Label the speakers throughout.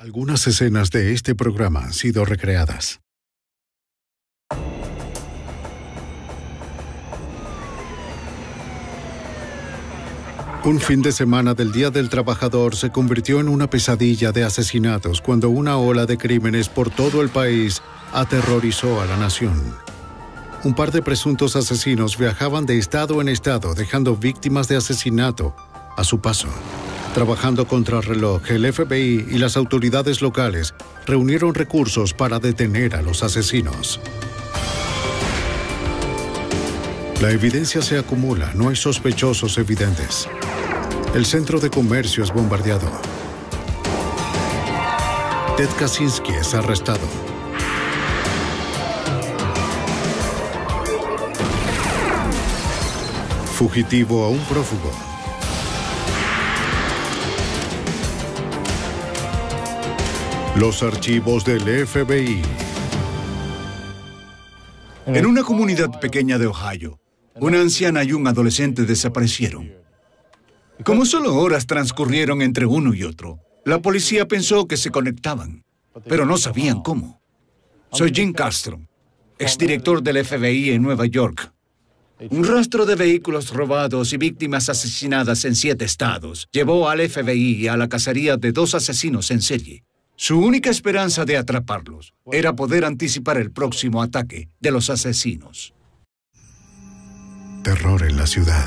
Speaker 1: Algunas escenas de este programa han sido recreadas. Un fin de semana del Día del Trabajador se convirtió en una pesadilla de asesinatos cuando una ola de crímenes por todo el país aterrorizó a la nación. Un par de presuntos asesinos viajaban de estado en estado, dejando víctimas de asesinato a su paso. Trabajando contrarreloj, el FBI y las autoridades locales reunieron recursos para detener a los asesinos. La evidencia se acumula, no hay sospechosos evidentes. El centro de comercio es bombardeado. Ted Kaczynski es arrestado. Fugitivo a un prófugo. Los archivos del FBI.
Speaker 2: En una comunidad pequeña de Ohio, una anciana y un adolescente desaparecieron. Como solo horas transcurrieron entre uno y otro, la policía pensó que se conectaban, pero no sabían cómo. Soy Jim Castro, exdirector del FBI en Nueva York. Un rastro de vehículos robados y víctimas asesinadas en 7 estados llevó al FBI a la cacería de 2 asesinos en serie. Su única esperanza de atraparlos era poder anticipar el próximo ataque de los asesinos.
Speaker 1: Terror en la ciudad.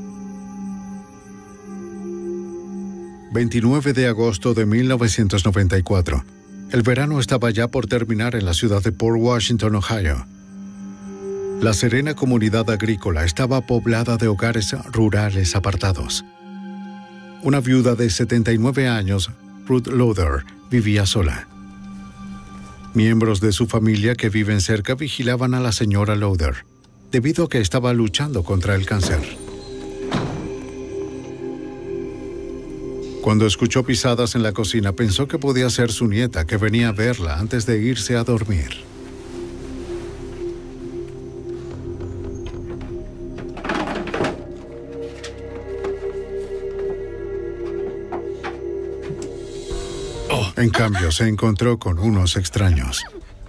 Speaker 1: 29 de agosto de 1994. El verano estaba ya por terminar en la ciudad de Port Washington, Ohio. La serena comunidad agrícola estaba poblada de hogares rurales apartados. Una viuda de 79 años, Ruth Lowther, vivía sola. Miembros de su familia que viven cerca vigilaban a la señora Lowther, debido a que estaba luchando contra el cáncer. Cuando escuchó pisadas en la cocina, pensó que podía ser su nieta que venía a verla antes de irse a dormir. En cambio, se encontró con unos extraños.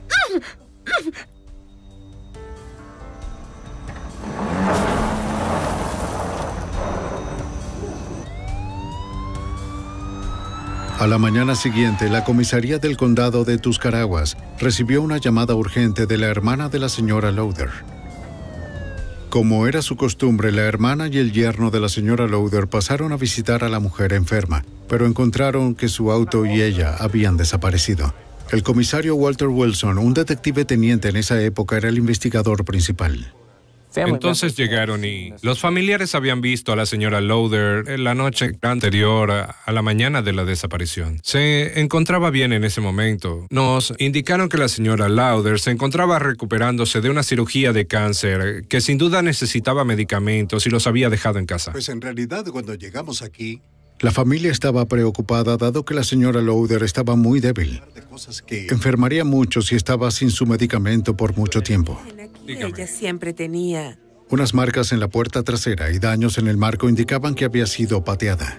Speaker 1: A la mañana siguiente, la comisaría del condado de Tuscarawas recibió una llamada urgente de la hermana de la señora Lowther. Como era su costumbre, la hermana y el yerno de la señora Lowther pasaron a visitar a la mujer enferma, pero encontraron que su auto y ella habían desaparecido. El comisario Walter Wilson, un detective teniente en esa época, era el investigador principal.
Speaker 3: Entonces llegaron y los familiares habían visto a la señora Lowther en la noche anterior a la mañana de la desaparición. Se encontraba bien en ese momento. Nos indicaron que la señora Lowther se encontraba recuperándose de una cirugía de cáncer, que sin duda necesitaba medicamentos y los había dejado en casa.
Speaker 1: Pues en realidad cuando llegamos aquí, la familia estaba preocupada dado que la señora Lowther estaba muy débil. Enfermaría mucho si estaba sin su medicamento por mucho tiempo.
Speaker 4: Ella siempre tenía
Speaker 1: unas marcas en la puerta trasera y daños en el marco indicaban que había sido pateada.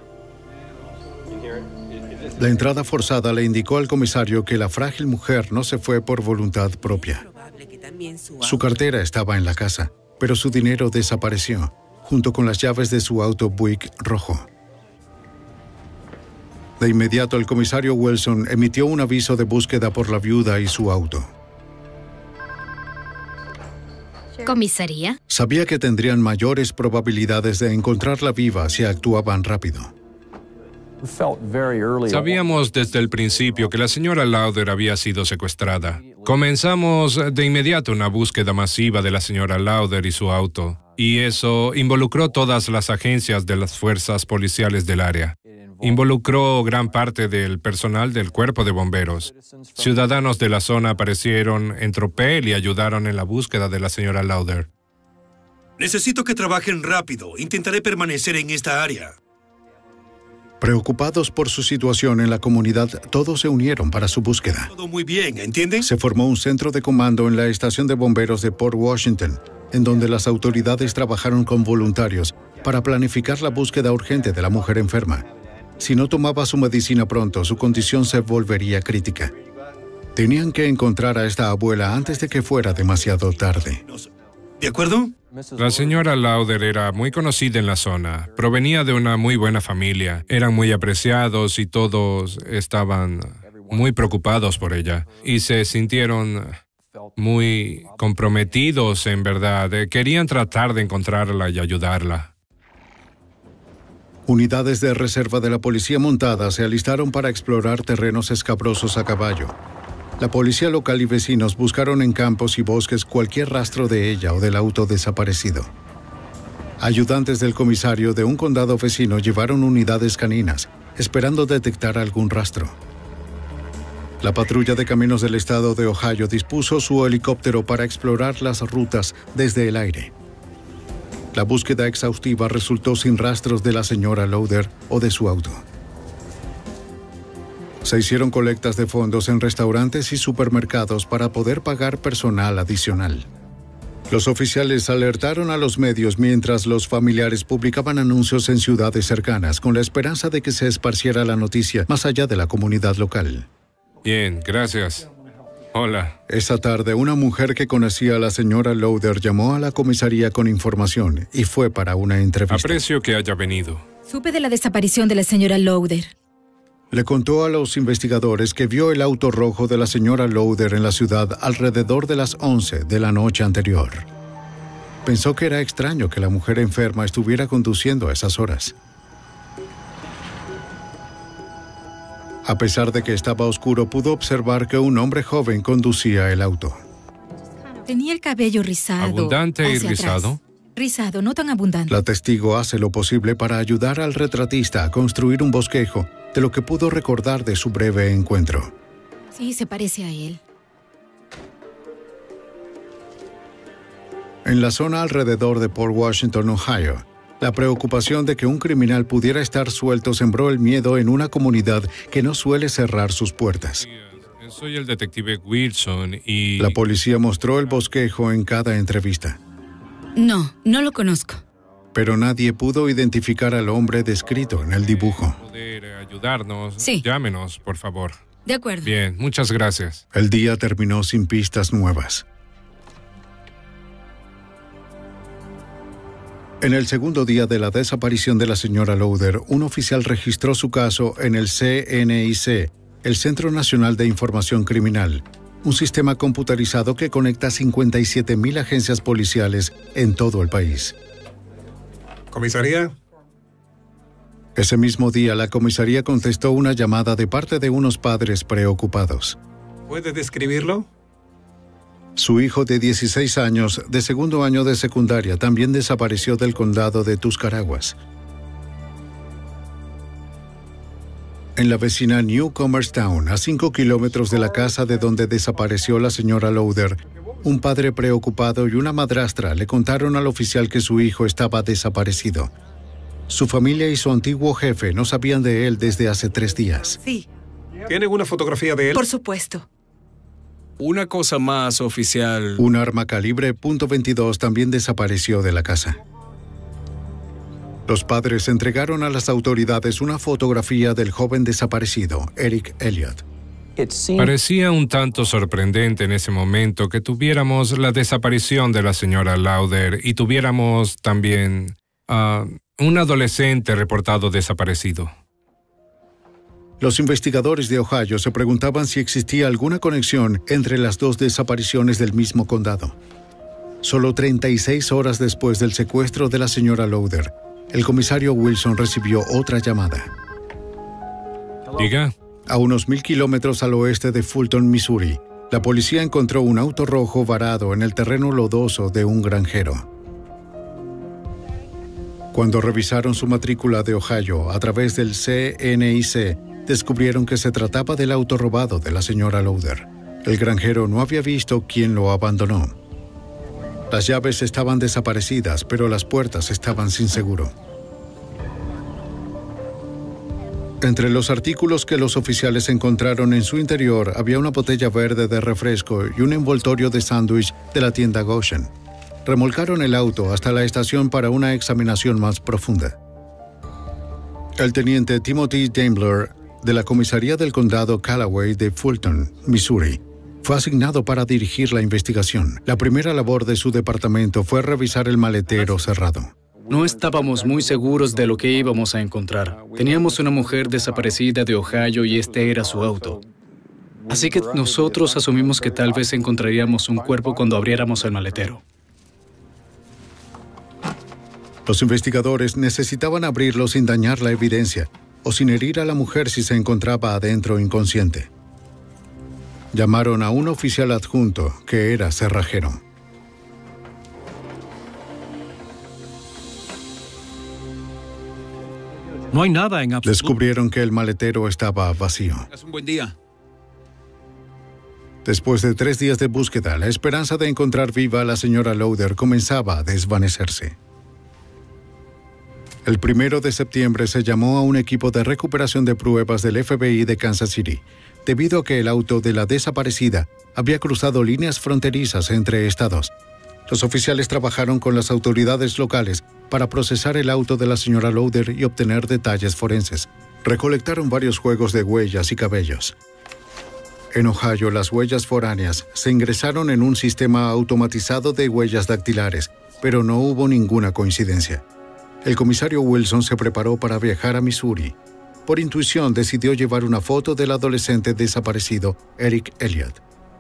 Speaker 1: La entrada forzada le indicó al comisario que la frágil mujer no se fue por voluntad propia. Su cartera estaba en la casa, pero su dinero desapareció, junto con las llaves de su auto Buick rojo. De inmediato, el comisario Wilson emitió un aviso de búsqueda por la viuda y su auto.
Speaker 5: ¿Comisaría?
Speaker 1: Sabía que tendrían mayores probabilidades de encontrarla viva si actuaban rápido.
Speaker 3: Sabíamos desde el principio que la señora Lowther había sido secuestrada. Comenzamos de inmediato una búsqueda masiva de la señora Lowther y su auto, y eso involucró todas las agencias de las fuerzas policiales del área. Involucró gran parte del personal del cuerpo de bomberos. Ciudadanos de la zona aparecieron en tropel y ayudaron en la búsqueda de la señora Lowther.
Speaker 6: Necesito que trabajen rápido. Intentaré permanecer en esta área.
Speaker 1: Preocupados por su situación en la comunidad, todos se unieron para su búsqueda.
Speaker 6: Todo muy bien, ¿entienden?
Speaker 1: Se formó un centro de comando en la estación de bomberos de Port Washington, en donde las autoridades trabajaron con voluntarios para planificar la búsqueda urgente de la mujer enferma. Si no tomaba su medicina pronto, su condición se volvería crítica. Tenían que encontrar a esta abuela antes de que fuera demasiado tarde.
Speaker 6: ¿De acuerdo?
Speaker 3: La señora Lauder era muy conocida en la zona. Provenía de una muy buena familia. Eran muy apreciados y todos estaban muy preocupados por ella. Y se sintieron muy comprometidos, en verdad. Querían tratar de encontrarla y ayudarla.
Speaker 1: Unidades de reserva de la policía montada se alistaron para explorar terrenos escabrosos a caballo. La policía local y vecinos buscaron en campos y bosques cualquier rastro de ella o del auto desaparecido. Ayudantes del comisario de un condado vecino llevaron unidades caninas, esperando detectar algún rastro. La patrulla de caminos del estado de Ohio dispuso su helicóptero para explorar las rutas desde el aire. La búsqueda exhaustiva resultó sin rastros de la señora Lauder o de su auto. Se hicieron colectas de fondos en restaurantes y supermercados para poder pagar personal adicional. Los oficiales alertaron a los medios mientras los familiares publicaban anuncios en ciudades cercanas con la esperanza de que se esparciera la noticia más allá de la comunidad local.
Speaker 3: Bien, gracias. Hola.
Speaker 1: Esa tarde, una mujer que conocía a la señora Lauder llamó a la comisaría con información y fue para una entrevista.
Speaker 3: Aprecio que haya venido.
Speaker 7: Supe de la desaparición de la señora Lauder.
Speaker 1: Le contó a los investigadores que vio el auto rojo de la señora Lauder en la ciudad alrededor de las 11 de la noche anterior. Pensó que era extraño que la mujer enferma estuviera conduciendo a esas horas. A pesar de que estaba oscuro, pudo observar que un hombre joven conducía el auto.
Speaker 7: Tenía el cabello rizado.
Speaker 3: ¿Abundante y
Speaker 7: hacia
Speaker 3: rizado?
Speaker 7: atrás. Rizado, no tan abundante.
Speaker 1: La testigo hace lo posible para ayudar al retratista a construir un bosquejo de lo que pudo recordar de su breve encuentro.
Speaker 7: Sí, se parece a él.
Speaker 1: En la zona alrededor de Port Washington, Ohio, la preocupación de que un criminal pudiera estar suelto sembró el miedo en una comunidad que no suele cerrar sus puertas.
Speaker 3: Soy el detective Wilson y...
Speaker 1: La policía mostró el bosquejo en cada entrevista.
Speaker 7: No, no lo conozco.
Speaker 1: Pero nadie pudo identificar al hombre descrito en el dibujo.
Speaker 3: ¿Poder ayudarnos?
Speaker 7: Sí.
Speaker 3: Llámenos, por favor.
Speaker 7: De acuerdo.
Speaker 3: Bien, muchas gracias.
Speaker 1: El día terminó sin pistas nuevas. En el segundo día de la desaparición de la señora Lauder, un oficial registró su caso en el CNIC, el Centro Nacional de Información Criminal, un sistema computarizado que conecta 57,000 agencias policiales en todo el país.
Speaker 8: ¿Comisaría?
Speaker 1: Ese mismo día, la comisaría contestó una llamada de parte de unos padres preocupados.
Speaker 8: ¿Puede describirlo?
Speaker 1: Su hijo de 16 años, de segundo año de secundaria, también desapareció del condado de Tuscarawas. En la vecina Newcomers Town, a 5 kilómetros de la casa de donde desapareció la señora Lauder, un padre preocupado y una madrastra le contaron al oficial que su hijo estaba desaparecido. Su familia y su antiguo jefe no sabían de él desde hace 3 días.
Speaker 4: Sí,
Speaker 8: ¿Tiene una fotografía de él?
Speaker 4: por supuesto.
Speaker 9: Una cosa más, oficial.
Speaker 1: Un arma calibre .22 también desapareció de la casa. Los padres entregaron a las autoridades una fotografía del joven desaparecido, Eric Elliott.
Speaker 3: Parecía un tanto sorprendente en ese momento que tuviéramos la desaparición de la señora Lauder y tuviéramos también un adolescente reportado desaparecido.
Speaker 1: Los investigadores de Ohio se preguntaban si existía alguna conexión entre las dos desapariciones del mismo condado. Solo 36 horas después del secuestro de la señora Lauder, el comisario Wilson recibió otra llamada.
Speaker 3: Diga.
Speaker 1: A unos 1,000 kilómetros al oeste de Fulton, Missouri, la policía encontró un auto rojo varado en el terreno lodoso de un granjero. Cuando revisaron su matrícula de Ohio a través del CNIC, descubrieron que se trataba del auto robado de la señora Lauder. El granjero no había visto quién lo abandonó. Las llaves estaban desaparecidas, pero las puertas estaban sin seguro. Entre los artículos que los oficiales encontraron en su interior había una botella verde de refresco y un envoltorio de sándwich de la tienda Goshen. Remolcaron el auto hasta la estación para una examinación más profunda. El teniente Timothy Daimler, de la comisaría del condado Callaway de Fulton, Missouri, fue asignado para dirigir la investigación. La primera labor de su departamento fue revisar el maletero cerrado.
Speaker 10: No estábamos muy seguros de lo que íbamos a encontrar. Teníamos una mujer desaparecida de Ohio y este era su auto. Así que nosotros asumimos que tal vez encontraríamos un cuerpo cuando abriéramos el maletero.
Speaker 1: Los investigadores necesitaban abrirlo sin dañar la evidencia o sin herir a la mujer si se encontraba adentro inconsciente. Llamaron a un oficial adjunto que era cerrajero.
Speaker 11: No hay nada en absoluto.
Speaker 1: Descubrieron que el maletero estaba vacío.
Speaker 11: Es un buen día.
Speaker 1: Después de 3 días de búsqueda, la esperanza de encontrar viva a la señora Lowder comenzaba a desvanecerse. El 1 de septiembre se llamó a un equipo de recuperación de pruebas del FBI de Kansas City, debido a que el auto de la desaparecida había cruzado líneas fronterizas entre estados. Los oficiales trabajaron con las autoridades locales para procesar el auto de la señora Lowder y obtener detalles forenses. Recolectaron varios juegos de huellas y cabellos. En Ohio, las huellas foráneas se ingresaron en un sistema automatizado de huellas dactilares, pero no hubo ninguna coincidencia. El comisario Wilson se preparó para viajar a Missouri. Por intuición, decidió llevar una foto del adolescente desaparecido, Eric Elliott.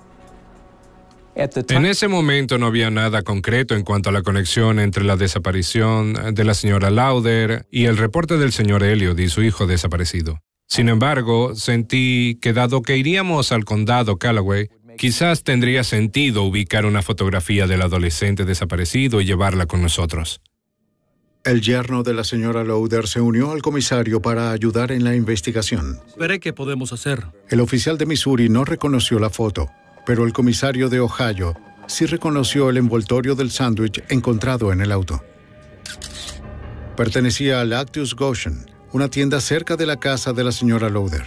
Speaker 3: En ese momento no había nada concreto en cuanto a la conexión entre la desaparición de la señora Lowder y el reporte del señor Elliott y su hijo desaparecido. Sin embargo, sentí que dado que iríamos al condado Callaway, quizás tendría sentido ubicar una fotografía del adolescente desaparecido y llevarla con nosotros.
Speaker 1: El yerno de la señora Lowder se unió al comisario para ayudar en la investigación.
Speaker 11: Veré qué podemos hacer.
Speaker 1: El oficial de Missouri no reconoció la foto, pero el comisario de Ohio sí reconoció el envoltorio del sándwich encontrado en el auto. Pertenecía a Lactus Goshen, una tienda cerca de la casa de la señora Lowder.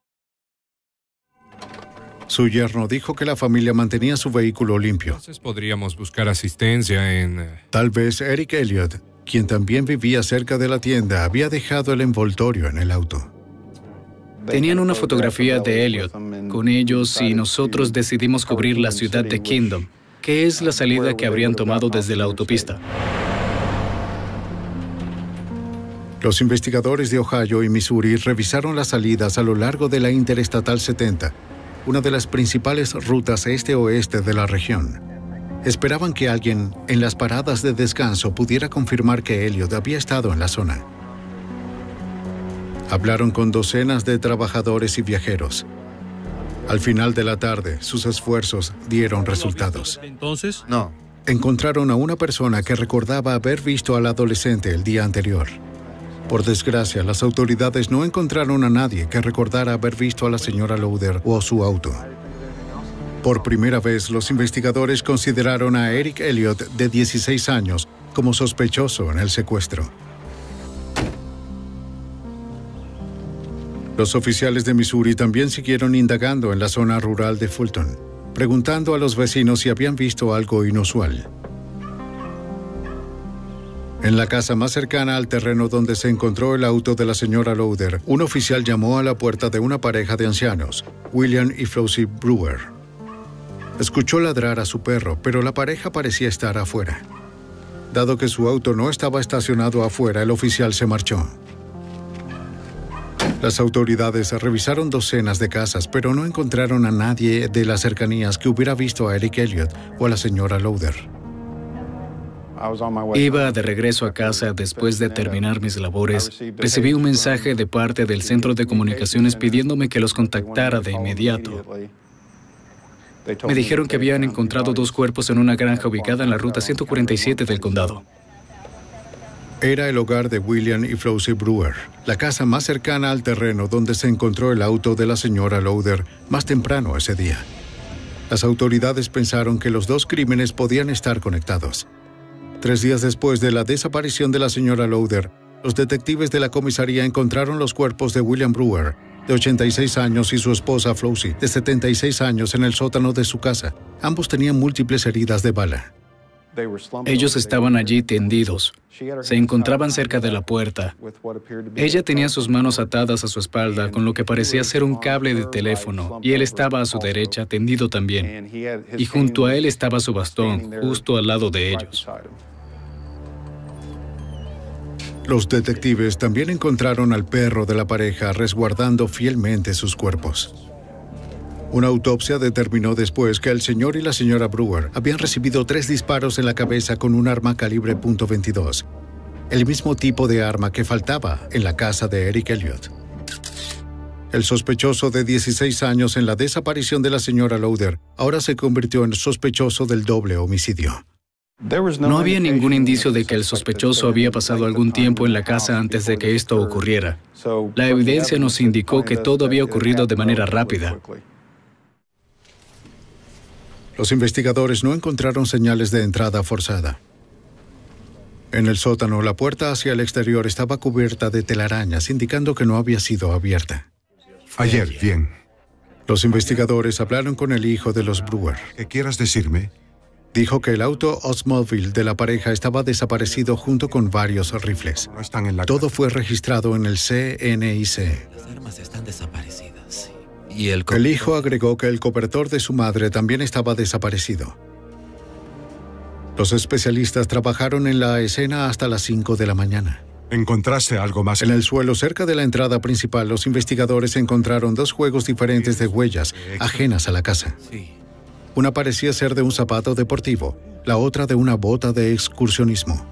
Speaker 1: Su yerno dijo que la familia mantenía su vehículo limpio.
Speaker 3: Entonces podríamos buscar asistencia en...
Speaker 1: Tal vez Eric Elliott, quien también vivía cerca de la tienda, había dejado el envoltorio en el auto.
Speaker 10: Tenían una fotografía de Elliott con ellos y nosotros decidimos cubrir la ciudad de Kingdom, que es la salida que habrían tomado desde la autopista.
Speaker 1: Los investigadores de Ohio y Missouri revisaron las salidas a lo largo de la Interestatal 70, una de las principales rutas este-oeste de la región. Esperaban que alguien en las paradas de descanso pudiera confirmar que Elliott había estado en la zona. Hablaron con docenas de trabajadores y viajeros. Al final de la tarde, sus esfuerzos dieron resultados.
Speaker 11: ¿Entonces?
Speaker 2: No.
Speaker 1: Encontraron a una persona que recordaba haber visto al adolescente el día anterior. Por desgracia, las autoridades no encontraron a nadie que recordara haber visto a la señora Lowder o su auto. Por primera vez, los investigadores consideraron a Eric Elliott, de 16 años, como sospechoso en el secuestro. Los oficiales de Missouri también siguieron indagando en la zona rural de Fulton, preguntando a los vecinos si habían visto algo inusual. En la casa más cercana al terreno donde se encontró el auto de la señora Lowder, un oficial llamó a la puerta de una pareja de ancianos, William y Flossie Brewer. Escuchó ladrar a su perro, pero la pareja parecía estar afuera. Dado que su auto no estaba estacionado afuera, el oficial se marchó. Las autoridades revisaron docenas de casas, pero no encontraron a nadie de las cercanías que hubiera visto a Eric Elliott o a la señora Lowder.
Speaker 10: Iba de regreso a casa después de terminar mis labores. Recibí un mensaje de parte del centro de comunicaciones pidiéndome que los contactara de inmediato. Me dijeron que habían encontrado 2 cuerpos en una granja ubicada en la ruta 147 del condado.
Speaker 1: Era el hogar de William y Flossie Brewer, la casa más cercana al terreno donde se encontró el auto de la señora Lowder más temprano ese día. Las autoridades pensaron que los 2 crímenes podían estar conectados. 3 días después de la desaparición de la señora Lowder, los detectives de la comisaría encontraron los cuerpos de William Brewer, de 86 años, y su esposa Flossie, de 76 años, en el sótano de su casa. Ambos tenían múltiples heridas de bala.
Speaker 10: Ellos estaban allí tendidos. Se encontraban cerca de la puerta. Ella tenía sus manos atadas a su espalda con lo que parecía ser un cable de teléfono, y él estaba a su derecha, tendido también. Y junto a él estaba su bastón, justo al lado de ellos.
Speaker 1: Los detectives también encontraron al perro de la pareja resguardando fielmente sus cuerpos. Una autopsia determinó después que el señor y la señora Brewer habían recibido 3 disparos en la cabeza con un arma calibre .22, el mismo tipo de arma que faltaba en la casa de Eric Elliott. El sospechoso de 16 años en la desaparición de la señora Lowder ahora se convirtió en sospechoso del doble homicidio.
Speaker 10: No había ningún indicio de que el sospechoso había pasado algún tiempo en la casa antes de que esto ocurriera. La evidencia nos indicó que todo había ocurrido de manera rápida.
Speaker 1: Los investigadores no encontraron señales de entrada forzada. En el sótano, la puerta hacia el exterior estaba cubierta de telarañas, indicando que no había sido abierta.
Speaker 12: Ayer, bien.
Speaker 1: Los investigadores hablaron con el hijo de los Brewer.
Speaker 12: ¿Qué quieras decirme?
Speaker 1: Dijo que el auto Oldsmobile de la pareja estaba desaparecido junto con varios rifles.
Speaker 12: No están en la
Speaker 1: Todo fue registrado en el CNIC.
Speaker 13: Las armas están desaparecidas.
Speaker 1: Y el hijo agregó que el cobertor de su madre también estaba desaparecido. Los especialistas trabajaron en la escena hasta las 5 de la mañana.
Speaker 12: ¿Encontraste algo más?
Speaker 1: En el suelo cerca de la entrada principal, los investigadores encontraron 2 juegos diferentes de huellas ajenas a la casa. Una parecía ser de un zapato deportivo, la otra de una bota de excursionismo.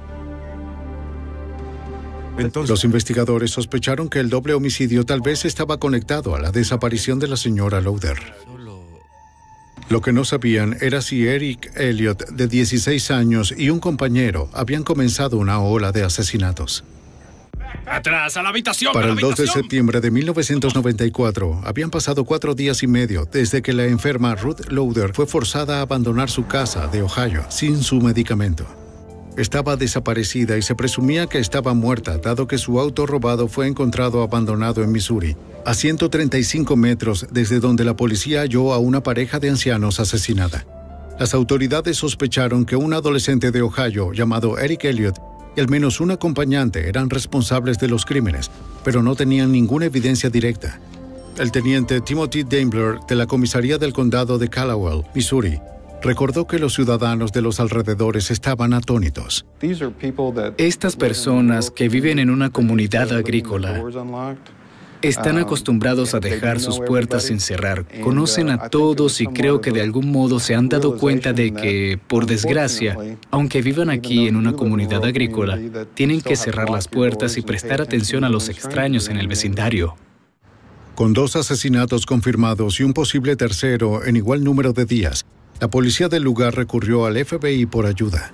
Speaker 1: Los investigadores sospecharon que el doble homicidio tal vez estaba conectado a la desaparición de la señora Lowder. Lo que no sabían era si Eric Elliott, de 16 años, y un compañero habían comenzado una ola de asesinatos.
Speaker 9: ¡Atrás, a la habitación!
Speaker 1: Para el 2 de septiembre de 1994, habían pasado 4 días y medio desde que la enferma Ruth Lowder fue forzada a abandonar su casa de Ohio sin su medicamento. Estaba desaparecida y se presumía que estaba muerta, dado que su auto robado fue encontrado abandonado en Missouri, a 135 metros desde donde la policía halló a una pareja de ancianos asesinada. Las autoridades sospecharon que un adolescente de Ohio llamado Eric Elliott y al menos un acompañante eran responsables de los crímenes, pero no tenían ninguna evidencia directa. El teniente Timothy Daimler, de la comisaría del condado de Caldwell, Missouri, recordó que los ciudadanos de los alrededores estaban atónitos.
Speaker 10: Estas personas que viven en una comunidad agrícola están acostumbrados a dejar sus puertas sin cerrar, conocen a todos y creo que de algún modo se han dado cuenta de que, por desgracia, aunque vivan aquí en una comunidad agrícola, tienen que cerrar las puertas y prestar atención a los extraños en el vecindario.
Speaker 1: Con 2 asesinatos confirmados y un posible tercero en igual número de días, la policía del lugar recurrió al FBI por ayuda.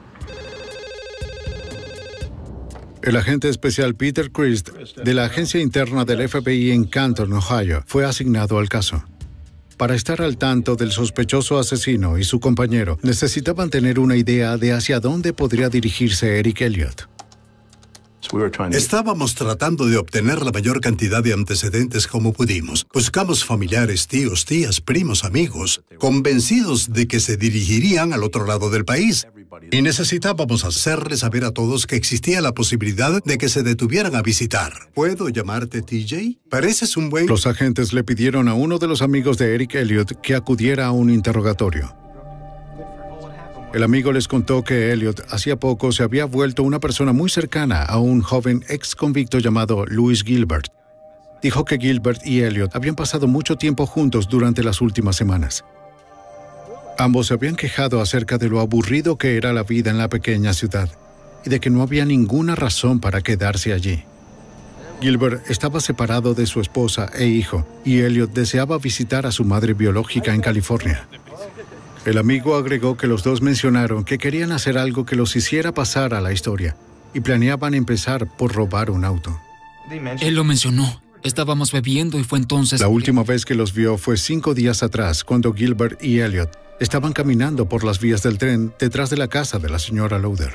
Speaker 1: El agente especial Peter Christ, de la agencia interna del FBI en Canton, Ohio, fue asignado al caso. Para estar al tanto del sospechoso asesino y su compañero, necesitaban tener una idea de hacia dónde podría dirigirse Eric Elliott.
Speaker 14: Estábamos tratando de obtener la mayor cantidad de antecedentes como pudimos. Buscamos familiares, tíos, tías, primos, amigos, convencidos de que se dirigirían al otro lado del país. Y necesitábamos hacerles saber a todos que existía la posibilidad de que se detuvieran a visitar. ¿Puedo llamarte TJ? Pareces un buen...
Speaker 1: Los agentes le pidieron a uno de los amigos de Eric Elliott que acudiera a un interrogatorio. El amigo les contó que Elliott hacía poco se había vuelto una persona muy cercana a un joven ex convicto llamado Louis Gilbert. Dijo que Gilbert y Elliott habían pasado mucho tiempo juntos durante las últimas semanas. Ambos se habían quejado acerca de lo aburrido que era la vida en la pequeña ciudad y de que no había ninguna razón para quedarse allí. Gilbert estaba separado de su esposa e hijo y Elliott deseaba visitar a su madre biológica en California. El amigo agregó que los dos mencionaron que querían hacer algo que los hiciera pasar a la historia y planeaban empezar por robar un auto.
Speaker 15: Él lo mencionó. Estábamos bebiendo y fue entonces...
Speaker 1: La última vez que los vio fue 5 días atrás, cuando Gilbert y Elliott estaban caminando por las vías del tren detrás de la casa de la señora Lowder.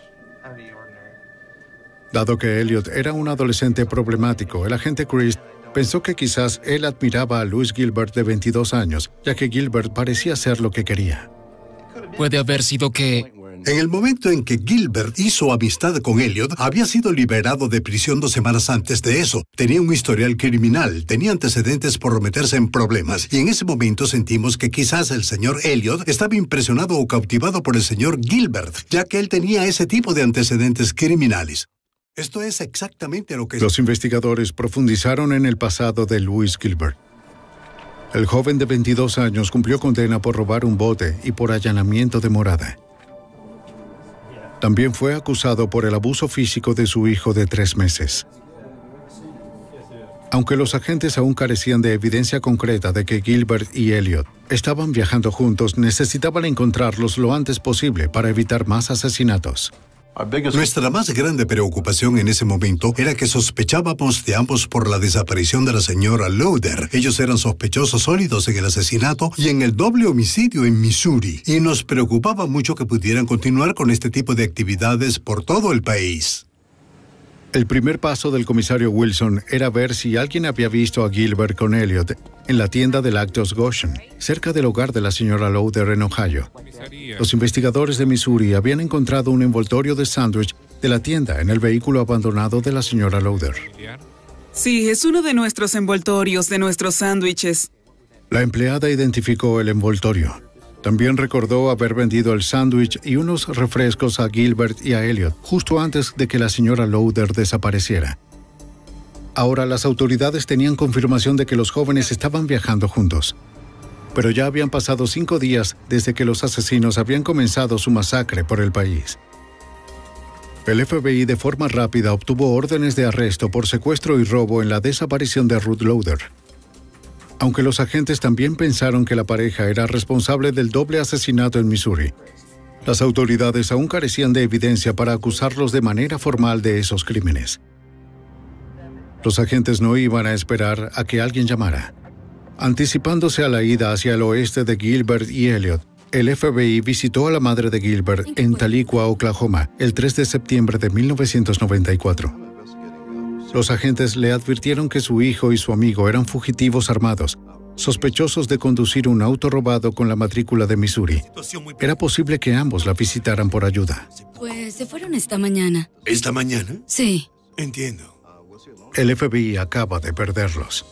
Speaker 1: Dado que Elliott era un adolescente problemático, el agente Christ pensó que quizás él admiraba a Louis Gilbert de 22 años, ya que Gilbert parecía ser lo que quería.
Speaker 15: Puede haber sido que
Speaker 14: En el momento en que Gilbert hizo amistad con Elliot, había sido liberado de prisión 2 semanas antes de eso. Tenía un historial criminal, tenía antecedentes por meterse en problemas, y en ese momento sentimos que quizás el señor Elliot estaba impresionado o cautivado por el señor Gilbert, ya que él tenía ese tipo de antecedentes criminales. Esto es exactamente lo que...
Speaker 1: Los investigadores profundizaron en el pasado de Louis Gilbert. El joven de 22 años cumplió condena por robar un bote y por allanamiento de morada. También fue acusado por el abuso físico de su hijo de 3 meses. Aunque los agentes aún carecían de evidencia concreta de que Gilbert y Elliot estaban viajando juntos, necesitaban encontrarlos lo antes posible para evitar más asesinatos.
Speaker 14: Nuestra más grande preocupación en ese momento era que sospechábamos de ambos por la desaparición de la señora Lauder. Ellos eran sospechosos sólidos en el asesinato y en el doble homicidio en Missouri, y nos preocupaba mucho que pudieran continuar con este tipo de actividades por todo el país.
Speaker 1: El primer paso del comisario Wilson era ver si alguien había visto a Gilbert con Elliot en la tienda de lácteos Goshen, cerca del hogar de la señora Lauder en Ohio. Los investigadores de Missouri habían encontrado un envoltorio de sándwich de la tienda en el vehículo abandonado de la señora Lauder.
Speaker 16: Sí, es uno de nuestros envoltorios, de nuestros sándwiches.
Speaker 1: La empleada identificó el envoltorio. También recordó haber vendido el sándwich y unos refrescos a Gilbert y a Elliot justo antes de que la señora Lauder desapareciera. Ahora las autoridades tenían confirmación de que los jóvenes estaban viajando juntos. Pero ya habían pasado 5 días desde que los asesinos habían comenzado su masacre por el país. El FBI de forma rápida obtuvo órdenes de arresto por secuestro y robo en la desaparición de Ruth Lauder. Aunque los agentes también pensaron que la pareja era responsable del doble asesinato en Missouri, las autoridades aún carecían de evidencia para acusarlos de manera formal de esos crímenes. Los agentes no iban a esperar a que alguien llamara. Anticipándose a la ida hacia el oeste de Gilbert y Elliot, el FBI visitó a la madre de Gilbert en Tahlequah, Oklahoma, el 3 de septiembre de 1994. Los agentes le advirtieron que su hijo y su amigo eran fugitivos armados, sospechosos de conducir un auto robado con la matrícula de Missouri. Era posible que ambos la visitaran por ayuda.
Speaker 7: Pues se fueron esta mañana.
Speaker 6: ¿Esta mañana?
Speaker 7: Sí.
Speaker 6: Entiendo.
Speaker 1: El FBI acaba de perderlos.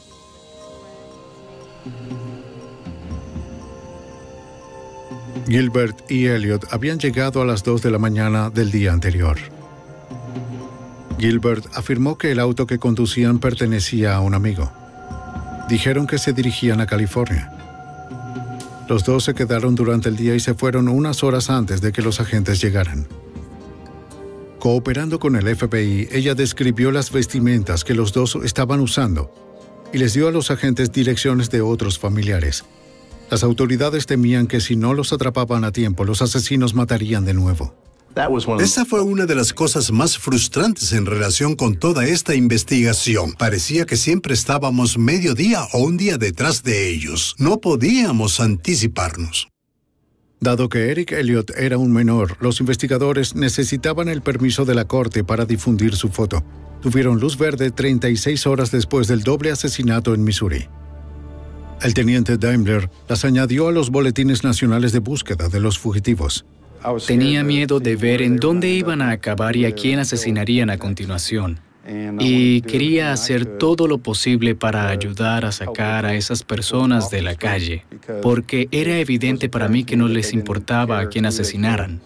Speaker 1: Gilbert y Elliot habían llegado a las 2 de la mañana del día anterior. Gilbert afirmó que el auto que conducían pertenecía a un amigo. Dijeron que se dirigían a California. Los dos se quedaron durante el día y se fueron unas horas antes de que los agentes llegaran. Cooperando con el FBI, ella describió las vestimentas que los dos estaban usando y les dio a los agentes direcciones de otros familiares. Las autoridades temían que si no los atrapaban a tiempo, los asesinos matarían de nuevo.
Speaker 14: Esa fue una de las cosas más frustrantes en relación con toda esta investigación. Parecía que siempre estábamos medio día o un día detrás de ellos. No podíamos anticiparnos.
Speaker 1: Dado que Eric Elliot era un menor, los investigadores necesitaban el permiso de la corte para difundir su foto. Tuvieron luz verde 36 horas después del doble asesinato en Missouri. El teniente Daimler las añadió a los boletines nacionales de búsqueda de los fugitivos.
Speaker 10: Tenía miedo de ver en dónde iban a acabar y a quién asesinarían a continuación. Y quería hacer todo lo posible para ayudar a sacar a esas personas de la calle, porque era evidente para mí que no les importaba a quién asesinaran.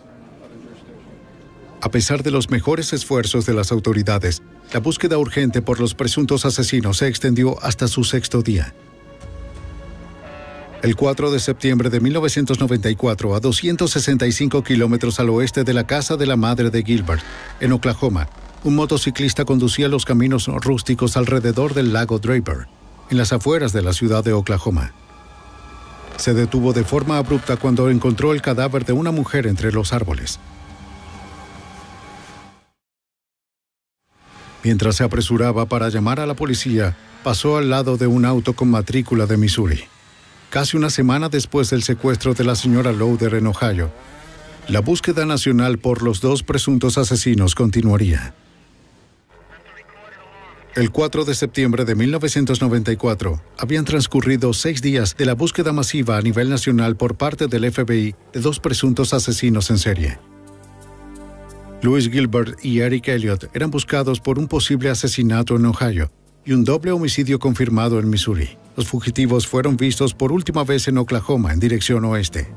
Speaker 1: A pesar de los mejores esfuerzos de las autoridades, la búsqueda urgente por los presuntos asesinos se extendió hasta su 6º día. El 4 de septiembre de 1994, a 265 kilómetros al oeste de la casa de la madre de Gilbert, en Oklahoma, un motociclista conducía los caminos rústicos alrededor del lago Draper, en las afueras de la ciudad de Oklahoma. Se detuvo de forma abrupta cuando encontró el cadáver de una mujer entre los árboles. Mientras se apresuraba para llamar a la policía, pasó al lado de un auto con matrícula de Missouri. Casi una semana después del secuestro de la señora Lauder en Ohio, la búsqueda nacional por los 2 presuntos asesinos continuaría. El 4 de septiembre de 1994, habían transcurrido 6 días de la búsqueda masiva a nivel nacional por parte del FBI de 2 presuntos asesinos en serie. Louis Gilbert y Eric Elliott eran buscados por un posible asesinato en Ohio y un doble homicidio confirmado en Missouri. Los fugitivos fueron vistos por última vez en Oklahoma, en dirección oeste.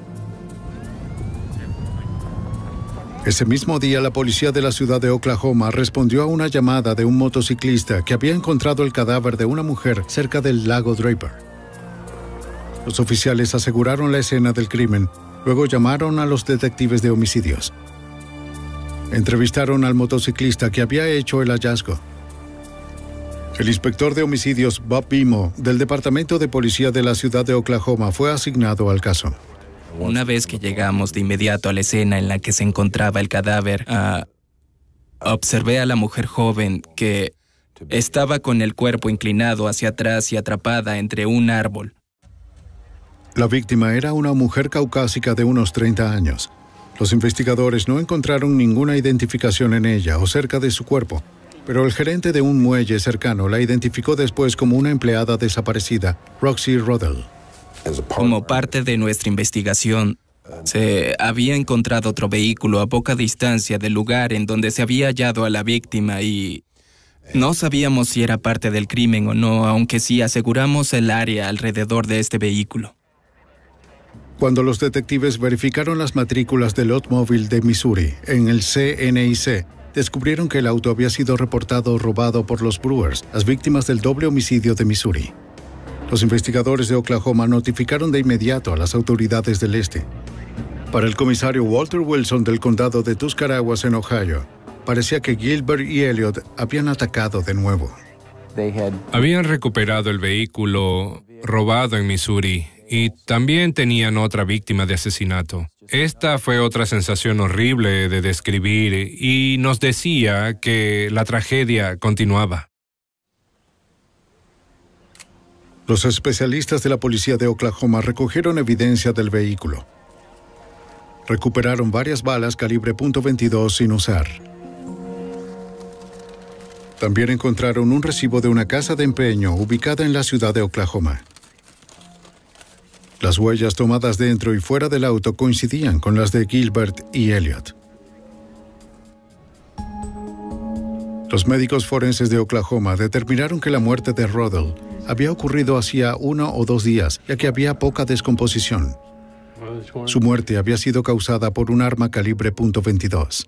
Speaker 1: Ese mismo día, la policía de la ciudad de Oklahoma respondió a una llamada de un motociclista que había encontrado el cadáver de una mujer cerca del lago Draper. Los oficiales aseguraron la escena del crimen, luego llamaron a los detectives de homicidios. Entrevistaron al motociclista que había hecho el hallazgo. El inspector de homicidios Bob Bimo, del Departamento de Policía de la ciudad de Oklahoma, fue asignado al caso.
Speaker 17: Una vez que llegamos de inmediato a la escena en la que se encontraba el cadáver, observé a la mujer joven que estaba con el cuerpo inclinado hacia atrás y atrapada entre un árbol.
Speaker 1: La víctima era una mujer caucásica de unos 30 años. Los investigadores no encontraron ninguna identificación en ella o cerca de su cuerpo, pero el gerente de un muelle cercano la identificó después como una empleada desaparecida, Roxy Rodell.
Speaker 17: Como parte de nuestra investigación, se había encontrado otro vehículo a poca distancia del lugar en donde se había hallado a la víctima y no sabíamos si era parte del crimen o no, aunque sí aseguramos el área alrededor de este vehículo.
Speaker 1: Cuando los detectives verificaron las matrículas del automóvil de Missouri en el CNIC, descubrieron que el auto había sido reportado robado por los Brewers, las víctimas del doble homicidio de Missouri. Los investigadores de Oklahoma notificaron de inmediato a las autoridades del este. Para el comisario Walter Wilson del condado de Tuscarawas en Ohio, parecía que Gilbert y Elliott habían atacado de nuevo.
Speaker 3: Habían recuperado el vehículo robado en Missouri y también tenían otra víctima de asesinato. Esta fue otra sensación horrible de describir y nos decía que la tragedia continuaba.
Speaker 1: Los especialistas de la policía de Oklahoma recogieron evidencia del vehículo. Recuperaron varias balas calibre .22 sin usar. También encontraron un recibo de una casa de empeño ubicada en la ciudad de Oklahoma. Las huellas tomadas dentro y fuera del auto coincidían con las de Gilbert y Elliott. Los médicos forenses de Oklahoma determinaron que la muerte de Rodell había ocurrido hacía 1 o 2 días, ya que había poca descomposición. Su muerte había sido causada por un arma calibre .22.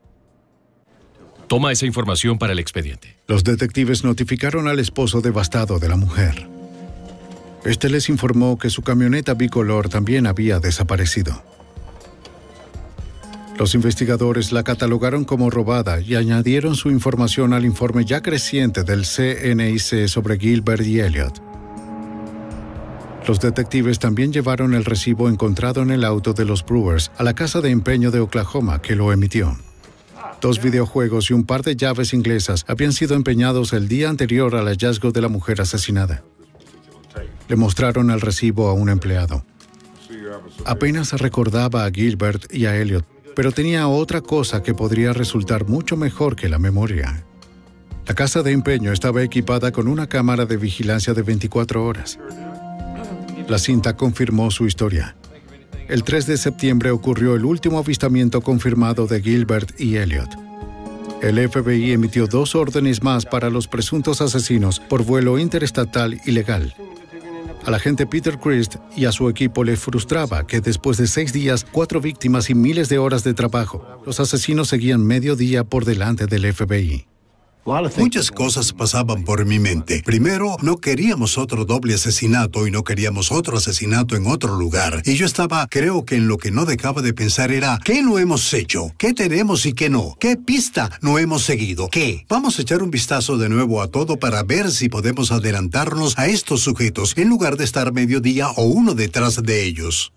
Speaker 18: Toma esa información para el expediente.
Speaker 1: Los detectives notificaron al esposo devastado de la mujer. Este les informó que su camioneta bicolor también había desaparecido. Los investigadores la catalogaron como robada y añadieron su información al informe ya creciente del CNIC sobre Gilbert y Elliott. Los detectives también llevaron el recibo encontrado en el auto de los Brewers a la casa de empeño de Oklahoma que lo emitió. 2 videojuegos y un par de llaves inglesas habían sido empeñados el día anterior al hallazgo de la mujer asesinada. Le mostraron el recibo a un empleado. Apenas recordaba a Gilbert y a Elliott, pero tenía otra cosa que podría resultar mucho mejor que la memoria. La casa de empeño estaba equipada con una cámara de vigilancia de 24 horas. La cinta confirmó su historia. El 3 de septiembre ocurrió el último avistamiento confirmado de Gilbert y Elliott. El FBI emitió 2 órdenes más para los presuntos asesinos por vuelo interestatal ilegal. Al agente Peter Christ y a su equipo le frustraba que después de 6 días, 4 víctimas y miles de horas de trabajo, los asesinos seguían medio día por delante del FBI.
Speaker 14: Muchas cosas pasaban por mi mente. Primero, no queríamos otro doble asesinato y no queríamos otro asesinato en otro lugar. Y yo creo que en lo que no dejaba de pensar era, ¿qué no hemos hecho? ¿Qué tenemos y qué no? ¿Qué pista no hemos seguido? ¿Qué? Vamos a echar un vistazo de nuevo a todo para ver si podemos adelantarnos a estos sujetos en lugar de estar mediodía o uno detrás de ellos.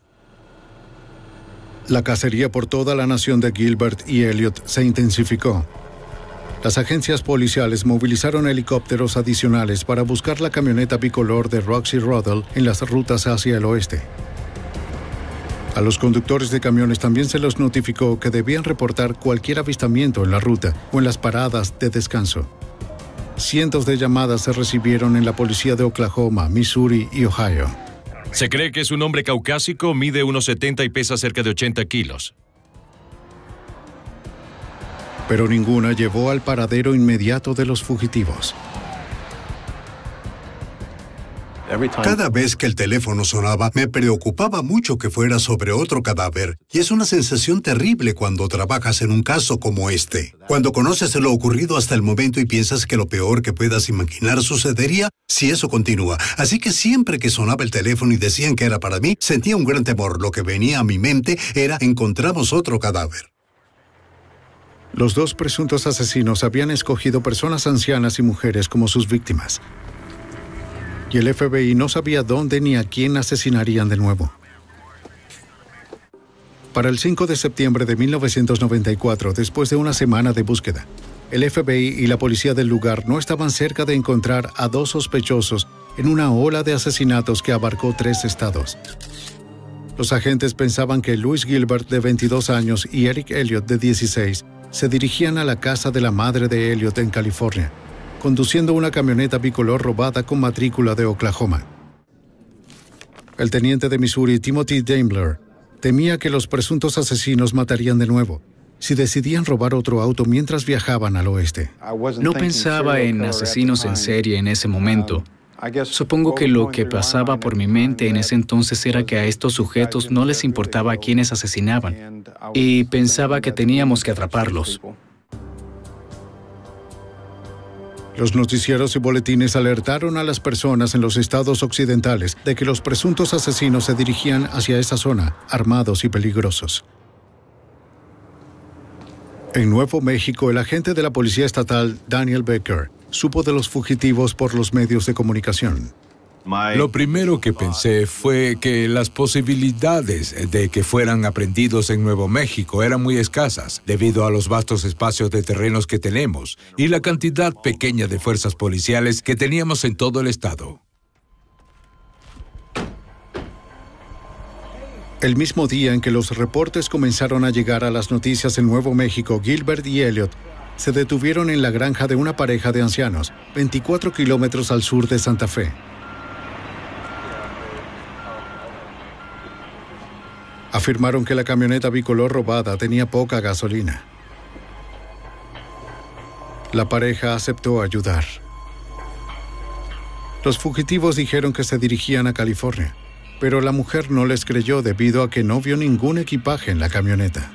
Speaker 1: La cacería por toda la nación de Gilbert y Elliott se intensificó. Las agencias policiales movilizaron helicópteros adicionales para buscar la camioneta bicolor de Roxy Rodell en las rutas hacia el oeste. A los conductores de camiones también se les notificó que debían reportar cualquier avistamiento en la ruta o en las paradas de descanso. Cientos de llamadas se recibieron en la policía de Oklahoma, Missouri y Ohio.
Speaker 18: Se cree que es un hombre caucásico, mide unos 70 y pesa cerca de 80 kilos.
Speaker 1: pero ninguna llevó al paradero inmediato de los fugitivos.
Speaker 14: Cada vez que el teléfono sonaba, me preocupaba mucho que fuera sobre otro cadáver. Y es una sensación terrible cuando trabajas en un caso como este. Cuando conoces lo ocurrido hasta el momento y piensas que lo peor que puedas imaginar sucedería si eso continúa. Así que siempre que sonaba el teléfono y decían que era para mí, sentía un gran temor. Lo que venía a mi mente era: encontramos otro cadáver.
Speaker 1: Los dos presuntos asesinos habían escogido personas ancianas y mujeres como sus víctimas. Y el FBI no sabía dónde ni a quién asesinarían de nuevo. Para el 5 de septiembre de 1994, después de una semana de búsqueda, el FBI y la policía del lugar no estaban cerca de encontrar a dos sospechosos en una ola de asesinatos que abarcó 3 estados. Los agentes pensaban que Louis Gilbert, de 22 años, y Eric Elliott, de 16, se dirigían a la casa de la madre de Elliott en California, conduciendo una camioneta bicolor robada con matrícula de Oklahoma. El teniente de Missouri, Timothy Daimler, temía que los presuntos asesinos matarían de nuevo si decidían robar otro auto mientras viajaban al oeste.
Speaker 10: No pensaba en asesinos en serie en ese momento. Supongo que lo que pasaba por mi mente en ese entonces era que a estos sujetos no les importaba a quiénes asesinaban, y pensaba que teníamos que atraparlos.
Speaker 1: Los noticieros y boletines alertaron a las personas en los estados occidentales de que los presuntos asesinos se dirigían hacia esa zona, armados y peligrosos. En Nuevo México, el agente de la policía estatal, Daniel Becker, supo de los fugitivos por los medios de comunicación.
Speaker 19: Lo primero que pensé fue que las posibilidades de que fueran aprehendidos en Nuevo México eran muy escasas, debido a los vastos espacios de terrenos que tenemos y la cantidad pequeña de fuerzas policiales que teníamos en todo el estado.
Speaker 1: El mismo día en que los reportes comenzaron a llegar a las noticias en Nuevo México, Gilbert y Elliott se detuvieron en la granja de una pareja de ancianos, 24 kilómetros al sur de Santa Fe. Afirmaron que la camioneta bicolor robada tenía poca gasolina. La pareja aceptó ayudar. Los fugitivos dijeron que se dirigían a California, pero la mujer no les creyó debido a que no vio ningún equipaje en la camioneta.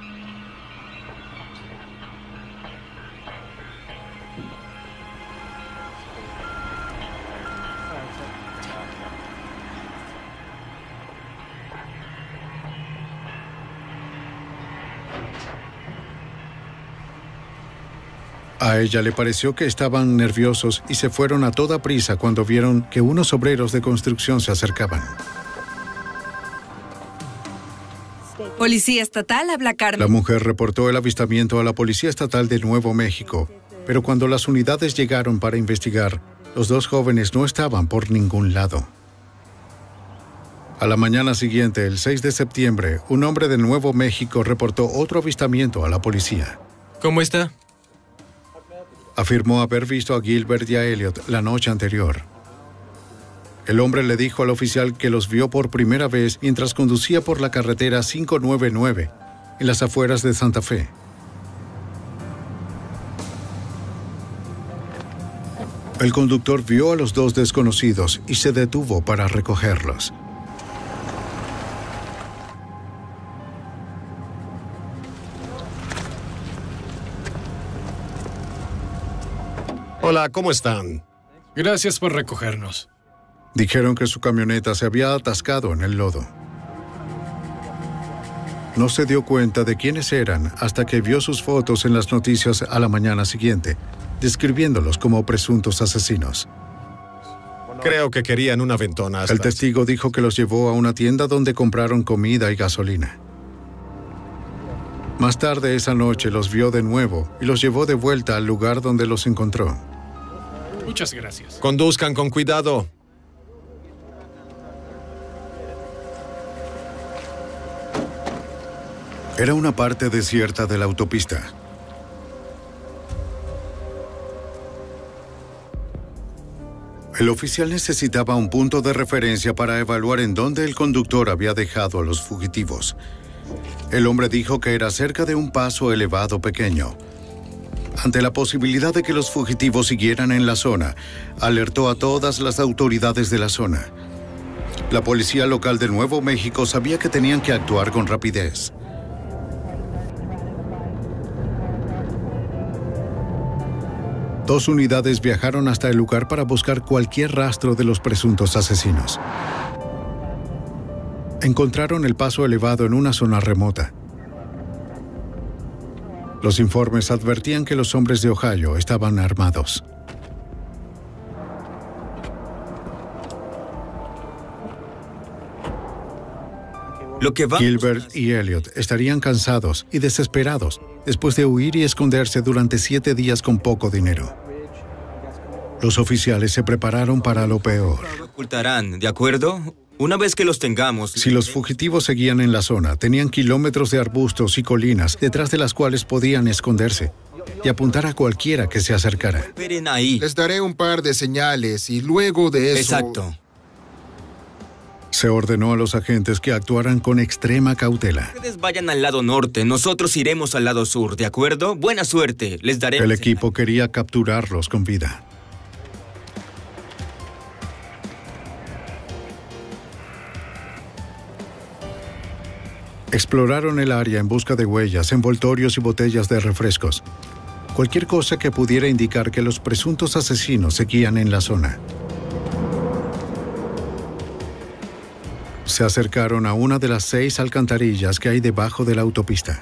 Speaker 1: A ella le pareció que estaban nerviosos y se fueron a toda prisa cuando vieron que unos obreros de construcción se acercaban.
Speaker 20: Policía Estatal, habla Carmen.
Speaker 1: La mujer reportó el avistamiento a la Policía Estatal de Nuevo México, pero cuando las unidades llegaron para investigar, los dos jóvenes no estaban por ningún lado. A la mañana siguiente, el 6 de septiembre, un hombre de Nuevo México reportó otro avistamiento a la policía.
Speaker 21: ¿Cómo está?
Speaker 1: Afirmó haber visto a Gilbert y a Elliott la noche anterior. El hombre le dijo al oficial que los vio por primera vez mientras conducía por la carretera 599, en las afueras de Santa Fe. El conductor vio a los dos desconocidos y se detuvo para recogerlos.
Speaker 22: Hola, ¿cómo están?
Speaker 11: Gracias por recogernos.
Speaker 1: Dijeron que su camioneta se había atascado en el lodo. No se dio cuenta de quiénes eran hasta que vio sus fotos en las noticias a la mañana siguiente, describiéndolos como presuntos asesinos.
Speaker 22: Creo que querían una ventona.
Speaker 1: El testigo dijo que los llevó a una tienda donde compraron comida y gasolina. Más tarde esa noche los vio de nuevo y los llevó de vuelta al lugar donde los encontró.
Speaker 11: Muchas gracias.
Speaker 22: Conduzcan con cuidado.
Speaker 1: Era una parte desierta de la autopista. El oficial necesitaba un punto de referencia para evaluar en dónde el conductor había dejado a los fugitivos. El hombre dijo que era cerca de un paso elevado pequeño, Ante la posibilidad de que los fugitivos siguieran en la zona, alertó a todas las autoridades de la zona. La policía local de Nuevo México sabía que tenían que actuar con rapidez. Dos unidades viajaron hasta el lugar para buscar cualquier rastro de los presuntos asesinos. Encontraron el paso elevado en una zona remota. Los informes advertían que los hombres de Ohio estaban armados. Gilbert y Elliot estarían cansados y desesperados después de huir y esconderse durante 7 días con poco dinero. Los oficiales se prepararon para lo peor.
Speaker 5: Ocultarán, ¿de acuerdo? Una vez que los tengamos...
Speaker 1: Si los fugitivos seguían en la zona, tenían kilómetros de arbustos y colinas detrás de las cuales podían esconderse y apuntar a cualquiera que se acercara.
Speaker 5: Esperen ahí.
Speaker 21: Les daré un par de señales y luego de eso...
Speaker 5: Exacto.
Speaker 1: Se ordenó a los agentes que actuaran con extrema cautela.
Speaker 5: Ustedes vayan al lado norte, nosotros iremos al lado sur, ¿de acuerdo? Buena suerte, les daré...
Speaker 1: El equipo quería capturarlos con vida. Exploraron el área en busca de huellas, envoltorios y botellas de refrescos. Cualquier cosa que pudiera indicar que los presuntos asesinos seguían en la zona. Se acercaron a una de las 6 alcantarillas que hay debajo de la autopista.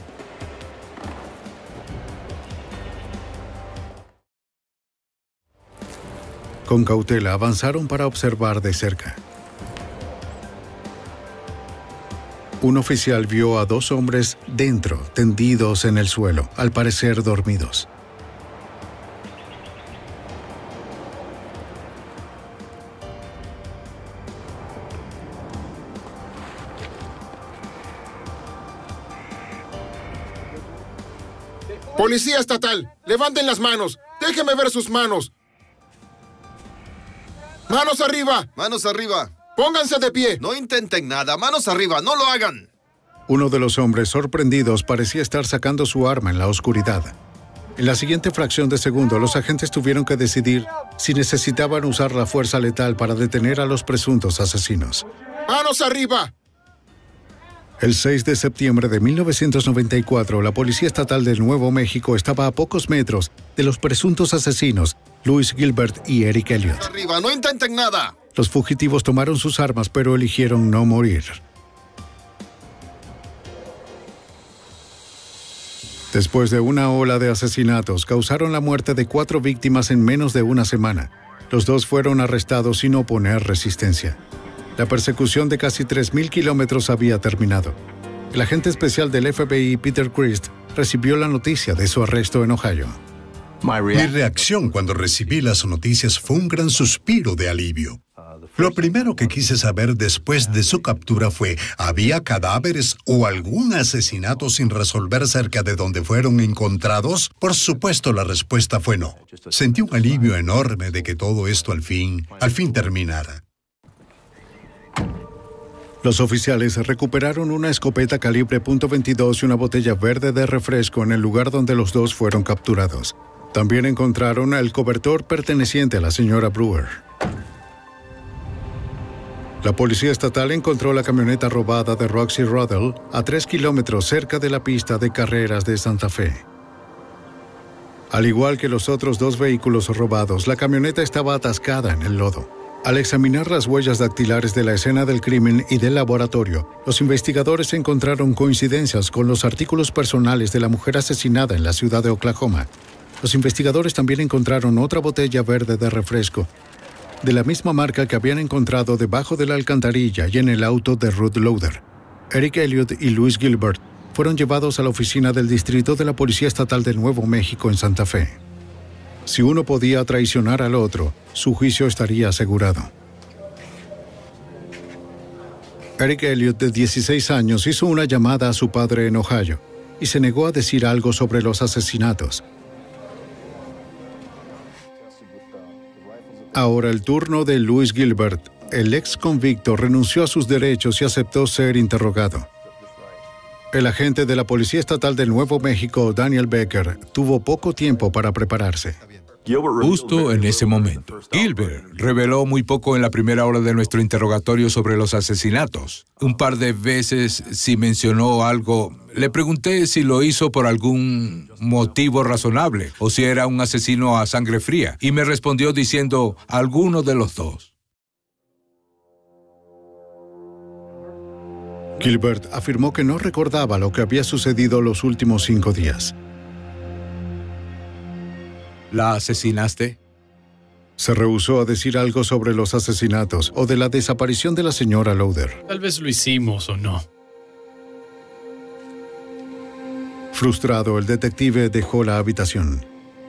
Speaker 1: Con cautela avanzaron para observar de cerca. Un oficial vio a 2 hombres dentro, tendidos en el suelo, al parecer dormidos.
Speaker 21: ¡Policía estatal! ¡Levanten las manos! ¡Déjenme ver sus manos! ¡Manos arriba!
Speaker 23: ¡Manos arriba!
Speaker 21: ¡Pónganse de pie!
Speaker 23: No intenten nada. ¡Manos arriba! ¡No lo hagan!
Speaker 1: Uno de los hombres sorprendidos parecía estar sacando su arma en la oscuridad. En la siguiente fracción de segundo, los agentes tuvieron que decidir si necesitaban usar la fuerza letal para detener a los presuntos asesinos.
Speaker 21: ¡Manos arriba!
Speaker 1: El 6 de septiembre de 1994, la Policía Estatal de Nuevo México estaba a pocos metros de los presuntos asesinos, Louis Gilbert y Eric Elliot.
Speaker 23: ¡Arriba! ¡No intenten nada!
Speaker 1: Los fugitivos tomaron sus armas, pero eligieron no morir. Después de una ola de asesinatos, causaron la muerte de 4 víctimas en menos de una semana. Los 2 fueron arrestados sin oponer resistencia. La persecución de casi 3.000 kilómetros había terminado. El agente especial del FBI, Peter Christ, recibió la noticia de su arresto en Ohio.
Speaker 14: Mi reacción cuando recibí las noticias fue un gran suspiro de alivio. Lo primero que quise saber después de su captura fue, ¿había cadáveres o algún asesinato sin resolver cerca de donde fueron encontrados? Por supuesto, la respuesta fue no. Sentí un alivio enorme de que todo esto al fin terminara.
Speaker 1: Los oficiales recuperaron una escopeta calibre .22 y una botella verde de refresco en el lugar donde los 2 fueron capturados. También encontraron el cobertor perteneciente a la señora Brewer. La policía estatal encontró la camioneta robada de Roxy Ruddle a 3 kilómetros cerca de la pista de carreras de Santa Fe. Al igual que los otros 2 vehículos robados, la camioneta estaba atascada en el lodo. Al examinar las huellas dactilares de la escena del crimen y del laboratorio, los investigadores encontraron coincidencias con los artículos personales de la mujer asesinada en la ciudad de Oklahoma. Los investigadores también encontraron otra botella verde de refresco, de la misma marca que habían encontrado debajo de la alcantarilla y en el auto de Ruth Lauder. Eric Elliot y Louis Gilbert fueron llevados a la oficina del distrito de la Policía Estatal de Nuevo México en Santa Fe. Si uno podía traicionar al otro, su juicio estaría asegurado. Eric Elliot, de 16 años, hizo una llamada a su padre en Ohio y se negó a decir algo sobre los asesinatos. Ahora el turno de Louis Gilbert. El ex convicto renunció a sus derechos y aceptó ser interrogado. El agente de la Policía Estatal de Nuevo México, Daniel Becker, tuvo poco tiempo para prepararse.
Speaker 19: Justo en ese momento, Gilbert reveló muy poco en la primera hora de nuestro interrogatorio sobre los asesinatos. Un par de veces, si mencionó algo, le pregunté si lo hizo por algún motivo razonable o si era un asesino a sangre fría, y me respondió diciendo alguno de los dos.
Speaker 1: Gilbert afirmó que no recordaba lo que había sucedido los últimos 5 días.
Speaker 19: ¿La asesinaste?
Speaker 1: Se rehusó a decir algo sobre los asesinatos o de la desaparición de la señora Lauder.
Speaker 11: Tal vez lo hicimos o no.
Speaker 1: Frustrado, el detective dejó la habitación.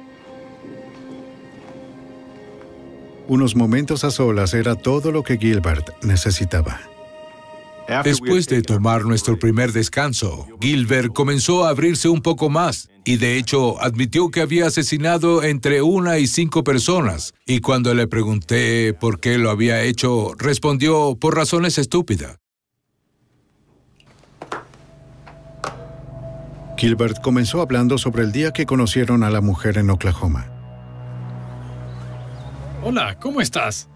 Speaker 1: Unos momentos a solas era todo lo que Gilbert necesitaba.
Speaker 19: Después de tomar nuestro primer descanso, Gilbert comenzó a abrirse un poco más y de hecho admitió que había asesinado entre 1 y 5 personas. Y cuando le pregunté por qué lo había hecho, respondió por razones estúpidas.
Speaker 1: Gilbert comenzó hablando sobre el día que conocieron a la mujer en Oklahoma.
Speaker 11: Hola, ¿cómo estás?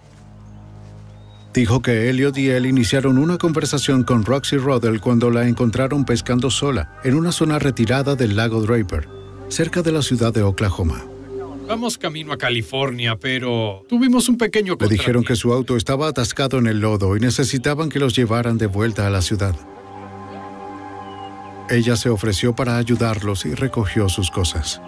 Speaker 1: Dijo que Elliot y él iniciaron una conversación con Roxy Rodell cuando la encontraron pescando sola en una zona retirada del lago Draper, cerca de la ciudad de Oklahoma.
Speaker 11: Vamos camino a California, pero tuvimos un pequeño
Speaker 1: Le
Speaker 11: contratiempo.
Speaker 1: dijeron que su auto estaba atascado en el lodo y necesitaban que los llevaran de vuelta a la ciudad. Ella se ofreció para ayudarlos y recogió sus cosas.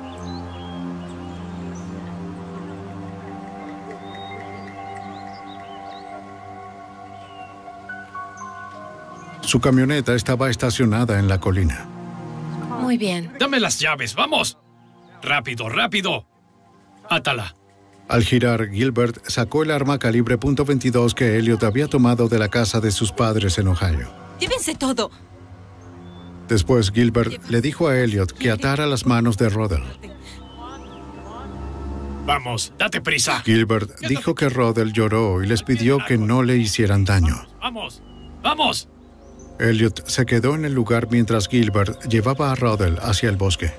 Speaker 1: Su camioneta estaba estacionada en la colina.
Speaker 2: Muy bien.
Speaker 11: Dame las llaves, vamos. Rápido, rápido. Átala.
Speaker 1: Al girar, Gilbert sacó el arma calibre .22 que Elliot había tomado de la casa de sus padres en Ohio.
Speaker 2: Llévense todo.
Speaker 1: Después, Gilbert le dijo a Elliot que atara las manos de Rodell.
Speaker 11: Vamos, date prisa.
Speaker 1: Gilbert dijo que Rodell lloró y les pidió que no le hicieran daño.
Speaker 11: Vamos, vamos.
Speaker 1: Elliot se quedó en el lugar mientras Gilbert llevaba a Rodell hacia el bosque.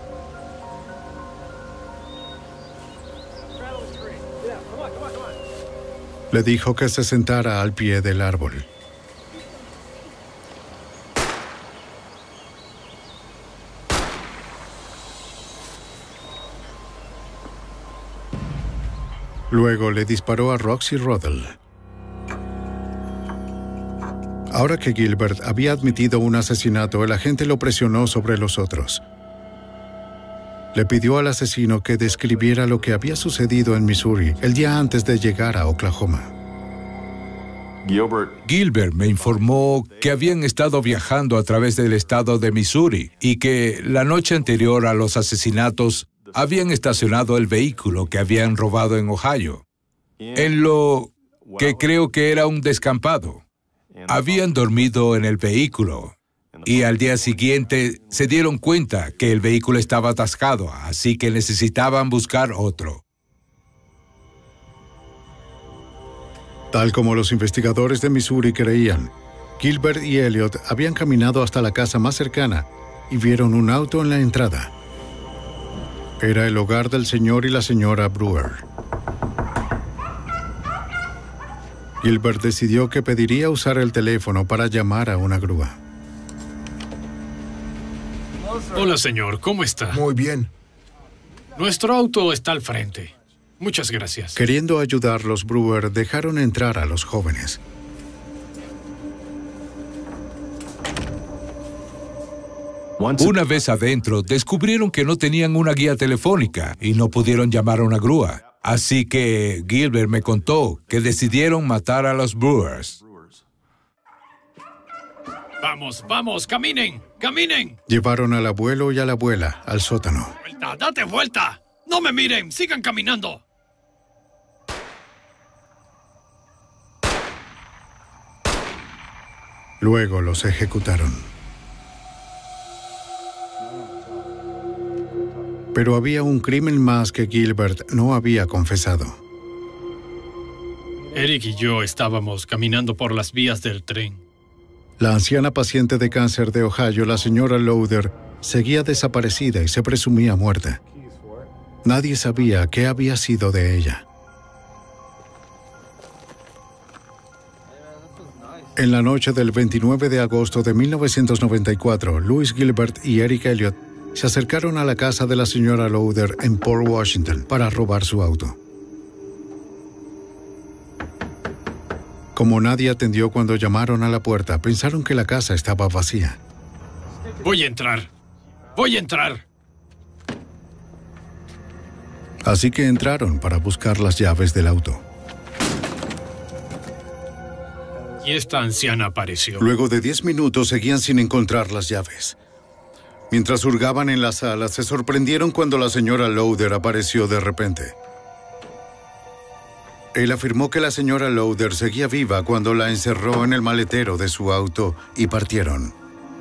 Speaker 1: Le dijo que se sentara al pie del árbol. Luego le disparó a Roxy Rodell. Ahora que Gilbert había admitido un asesinato, el agente lo presionó sobre los otros. Le pidió al asesino que describiera lo que había sucedido en Missouri el día antes de llegar a Oklahoma.
Speaker 19: Gilbert me informó que habían estado viajando a través del estado de Missouri y que la noche anterior a los asesinatos habían estacionado el vehículo que habían robado en Ohio, en lo que creo que era un descampado. Habían dormido en el vehículo y al día siguiente se dieron cuenta que el vehículo estaba atascado, así que necesitaban buscar otro.
Speaker 1: Tal como los investigadores de Missouri creían, Gilbert y Elliot habían caminado hasta la casa más cercana y vieron un auto en la entrada. Era el hogar del señor y la señora Brewer. Gilbert decidió que pediría usar el teléfono para llamar a una grúa.
Speaker 11: Hola, señor. ¿Cómo está?
Speaker 21: Muy bien.
Speaker 11: Nuestro auto está al frente. Muchas gracias.
Speaker 1: Queriendo ayudar, los Brewer dejaron entrar a los jóvenes.
Speaker 19: Una vez adentro, descubrieron que no tenían una guía telefónica y no pudieron llamar a una grúa. Así que Gilbert me contó que decidieron matar a los Brewers.
Speaker 11: Vamos, vamos, caminen, caminen.
Speaker 1: Llevaron al abuelo y a la abuela al sótano.
Speaker 11: ¡Vuelta, date vuelta! ¡No me miren! ¡Sigan caminando!
Speaker 1: Luego los ejecutaron. Pero había un crimen más que Gilbert no había confesado.
Speaker 11: Eric y yo estábamos caminando por las vías del tren.
Speaker 1: La anciana paciente de cáncer de Ohio, la señora Lowder, seguía desaparecida y se presumía muerta. Nadie sabía qué había sido de ella. En la noche del 29 de agosto de 1994, Louis Gilbert y Eric Elliott se acercaron a la casa de la señora Lowder en Port Washington para robar su auto. Como nadie atendió cuando llamaron a la puerta, pensaron que la casa estaba vacía.
Speaker 11: Voy a entrar. Voy a entrar.
Speaker 1: Así que entraron para buscar las llaves del auto.
Speaker 11: Y esta anciana apareció.
Speaker 1: Luego de 10 minutos seguían sin encontrar las llaves. Mientras hurgaban en la sala, se sorprendieron cuando la señora Lowder apareció de repente. Él afirmó que la señora Lowder seguía viva cuando la encerró en el maletero de su auto y partieron.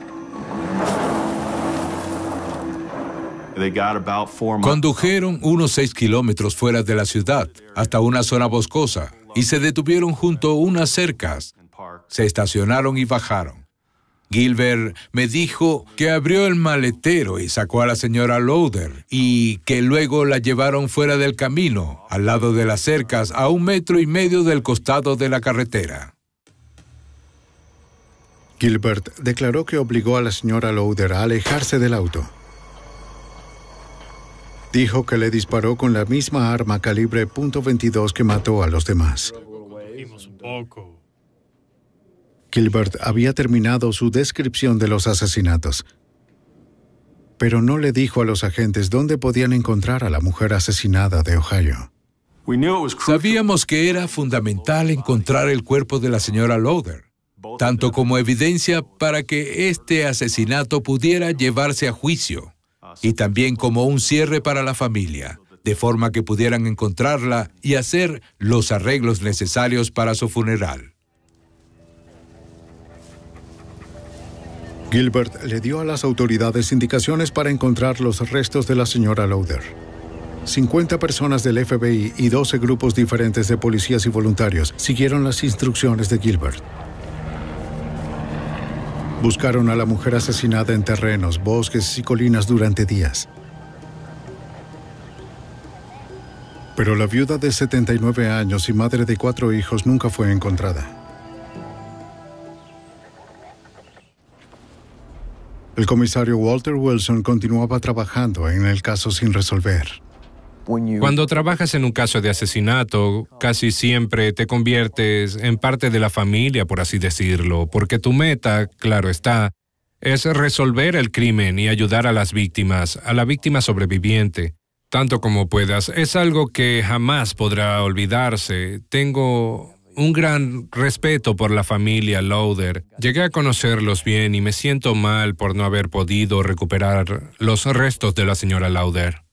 Speaker 19: Condujeron unos 6 kilómetros fuera de la ciudad, hasta una zona boscosa, y se detuvieron junto a unas cercas. Se estacionaron y bajaron. Gilbert me dijo que abrió el maletero y sacó a la señora Lowder y que luego la llevaron fuera del camino, al lado de las cercas, a 1,5 metros del costado de la carretera.
Speaker 1: Gilbert declaró que obligó a la señora Lowder a alejarse del auto. Dijo que le disparó con la misma arma calibre .22 que mató a los demás. Gilbert había terminado su descripción de los asesinatos, pero no le dijo a los agentes dónde podían encontrar a la mujer asesinada de Ohio.
Speaker 19: Sabíamos que era fundamental encontrar el cuerpo de la señora Lowder, tanto como evidencia para que este asesinato pudiera llevarse a juicio, y también como un cierre para la familia, de forma que pudieran encontrarla y hacer los arreglos necesarios para su funeral.
Speaker 1: Gilbert le dio a las autoridades indicaciones para encontrar los restos de la señora Lowder. 50 personas del FBI y 12 grupos diferentes de policías y voluntarios siguieron las instrucciones de Gilbert. Buscaron a la mujer asesinada en terrenos, bosques y colinas durante días. Pero la viuda de 79 años y madre de 4 hijos nunca fue encontrada. El comisario Walter Wilson continuaba trabajando en el caso sin resolver.
Speaker 3: Cuando trabajas en un caso de asesinato, casi siempre te conviertes en parte de la familia, por así decirlo, porque tu meta, claro está, es resolver el crimen y ayudar a las víctimas, a la víctima sobreviviente, tanto como puedas. Es algo que jamás podrá olvidarse. Tengo un gran respeto por la familia Lowder. Llegué a conocerlos bien y me siento mal por no haber podido recuperar los restos de la señora Lowder.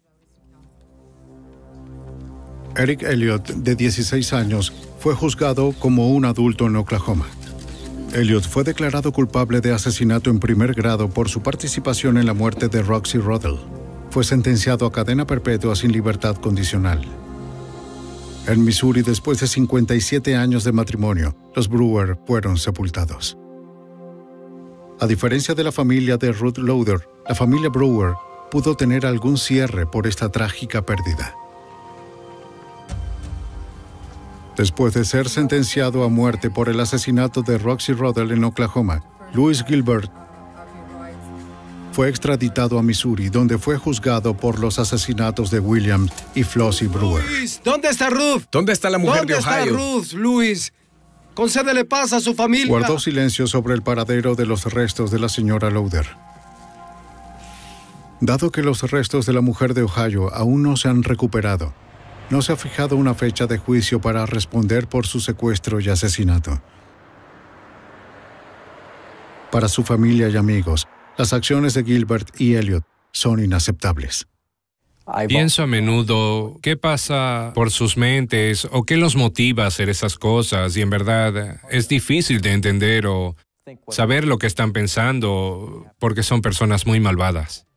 Speaker 1: Eric Elliott, de 16 años, fue juzgado como un adulto en Oklahoma. Elliott fue declarado culpable de asesinato en primer grado por su participación en la muerte de Roxy Rodell. Fue sentenciado a cadena perpetua sin libertad condicional. En Missouri, después de 57 años de matrimonio, los Brewer fueron sepultados. A diferencia de la familia de Ruth Lowder, la familia Brewer pudo tener algún cierre por esta trágica pérdida. Después de ser sentenciado a muerte por el asesinato de Roxy Rodell en Oklahoma, Louis Gilbert fue extraditado a Missouri, donde fue juzgado por los asesinatos de William y Flossie Brewer.
Speaker 4: Luis, ¿dónde está Ruth?
Speaker 22: ¿Dónde está la mujer de Ohio?
Speaker 4: ¿Dónde está Ruth, Luis? Concédele paz a su familia.
Speaker 1: Guardó silencio sobre el paradero de los restos de la señora Lowder. Dado que los restos de la mujer de Ohio aún no se han recuperado, no se ha fijado una fecha de juicio para responder por su secuestro y asesinato. Para su familia y amigos, las acciones de Gilbert y Elliott son inaceptables.
Speaker 3: Pienso a menudo qué pasa por sus mentes o qué los motiva a hacer esas cosas, y en verdad es difícil de entender o saber lo que están pensando porque son personas muy malvadas.